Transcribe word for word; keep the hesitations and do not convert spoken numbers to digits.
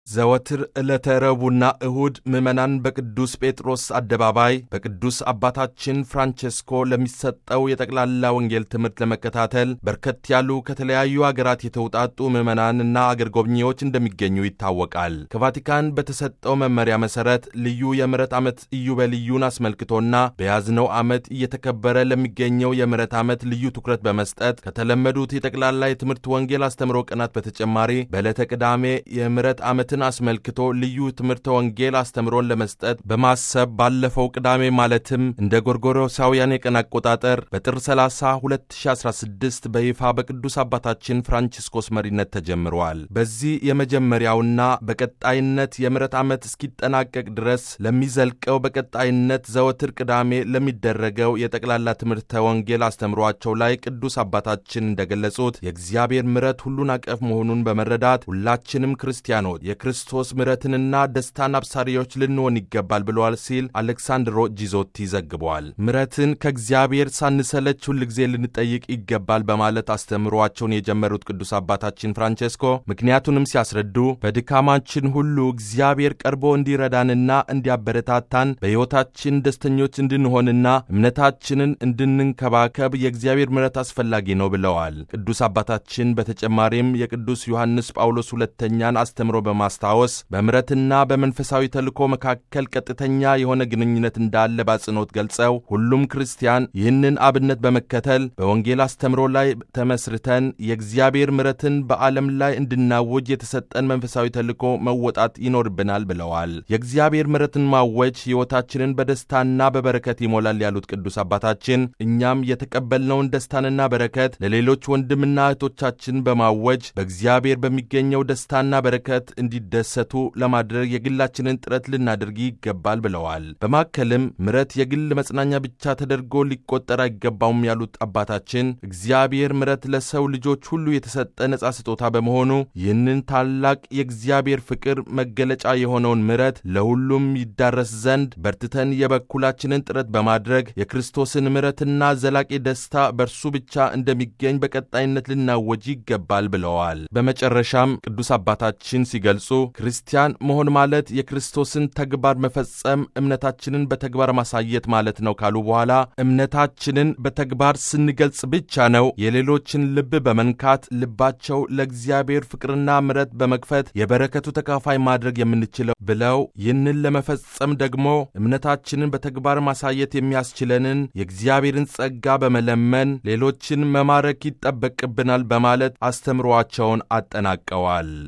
ዘወትር ዕለተ ረቡዕና እሁድ ምዕመናን በቅዱስ ጴጥሮስ አደባባይ በቅዱስ አባታችን ፍራንቼስኮ ለሚሰጠው የጠቅላላ ወንጌል ትምህርት ለመከታተል በርከት ያሉ ከተለያዩ አገራት የተውጣጡ ምዕመናንና አገር ጎብኚዎች እንደሚገኙ ይታወቃል። ከቫቲካን በተሰጠው መመሪያ መሠረት ልዩ የምሕረት ዓመት ኢዮቤልዩን አስመልክቶና በያዝነው ዓመት እየተከበረ ለሚገኘው የምሕረት ዓመት ልዩ ትኩረት በመስጠት ከተለመዱት የጠቅላላ የትምህርት ወንጌል አስተምሮ ቀናት በተጨማሪ በዕለተ ቅዳሜ የምሕረት ዓመት አስመልክቶ ልዩ ትምህርተ ወንጌል አስተምሮን ለመስጠት በማሰብ ባለፈው ቅዳሜ ማለትም እንደ ጎርጎሮሳውያን የቀን አቆጣጠር በጥር ሰላሳ ሁለት ሺህ አስራ ስድስት በይፋ በቅዱስ አባታችን ፍራንቺስኮስ መሪነት ተጀምሯል። በዚህ የመጀመሪያውና በቀጣይነት የምሕረት ዓመት እስኪጠናቀቅ ድረስ ለሚዘልቀው በቀጣይነት ዘወትር ቅዳሜ ለሚደረገው የጠቅላላ ትምህርተ ወንጌል አስተምሯቸው ላይ ቅዱስ አባታችን እንደገለጹት የእግዚአብሔር ምሕረት ሁሉን አቀፍ መሆኑን በመረዳት ሁላችንም ክርስቲያኖች የክርስቶስ ምሕረትንና ደስታን አብሳሪዎች ልንሆን ይገባል ብለዋል ሲል አሌክሳንድሮ ጂዞቲ ዘግቧል። ምሕረትን ከእግዚአብሔር ሳንሰለች ሁልጊዜ ልንጠይቅ ይገባል በማለት አስተምሯቸውን የጀመሩት ቅዱስ አባታችን ፍራንቼስኮ ምክንያቱንም ሲያስረዱ በድካማችን ሁሉ እግዚአብሔር ቀርቦ እንዲረዳንና እንዲያበረታታን በሕይወታችን ደስተኞች እንድንሆንና እምነታችንን እንድንንከባከብ የእግዚአብሔር ምሕረት አስፈላጊ ነው ብለዋል። ቅዱስ አባታችን በተጨማሪም የቅዱስ ዮሐንስ ጳውሎስ ሁለተኛን አስተምሮ በማ ማስታወስ በምሕረትና በመንፈሳዊ ተልእኮ መካከል ቀጥተኛ የሆነ ግንኙነት እንዳለ ባጽኖት ገልጸው ሁሉም ክርስቲያን ይህንን አብነት በመከተል በወንጌል አስተምሮ ላይ ተመስርተን የእግዚአብሔር ምሕረትን በዓለም ላይ እንድናውጅ የተሰጠን መንፈሳዊ ተልእኮ መወጣት ይኖርብናል ብለዋል። የእግዚአብሔር ምሕረትን ማወጅ ሕይወታችንን በደስታና በበረከት ይሞላል ያሉት ቅዱስ አባታችን እኛም የተቀበልነውን ደስታንና በረከት ለሌሎች ወንድምና እህቶቻችን በማወጅ በእግዚአብሔር በሚገኘው ደስታና በረከት እንዲደሰቱ ለማድረግ የግላችንን ጥረት ልናደርግ ይገባል ብለዋል። በማከልም ምሕረት የግል መጽናኛ ብቻ ተደርጎ ሊቆጠር አይገባውም ያሉት አባታችን እግዚአብሔር ምሕረት ለሰው ልጆች ሁሉ የተሰጠ ነጻ ስጦታ በመሆኑ ይህንን ታላቅ የእግዚአብሔር ፍቅር መገለጫ የሆነውን ምሕረት ለሁሉም ይዳረስ ዘንድ በርትተን የበኩላችንን ጥረት በማድረግ የክርስቶስን ምሕረትና ዘላቂ ደስታ በእርሱ ብቻ እንደሚገኝ በቀጣይነት ልናወጅ ይገባል ብለዋል። በመጨረሻም ቅዱስ አባታችን ሲገልጹ ክርስቲያን መሆን ማለት የክርስቶስን ተግባር መፈጸም እምነታችንን በተግባር ማሳየት ማለት ነው ካሉ በኋላ እምነታችንን በተግባር ስንገልጽ ብቻ ነው የሌሎችን ልብ በመንካት ልባቸው ለእግዚአብሔር ፍቅርና ምሕረት በመክፈት የበረከቱ ተካፋይ ማድረግ የምንችለው ብለው ይህንን ለመፈጸም ደግሞ እምነታችንን በተግባር ማሳየት የሚያስችለንን የእግዚአብሔርን ጸጋ በመለመን ሌሎችን መማረክ ይጠበቅብናል በማለት አስተምሯቸውን አጠናቀዋል።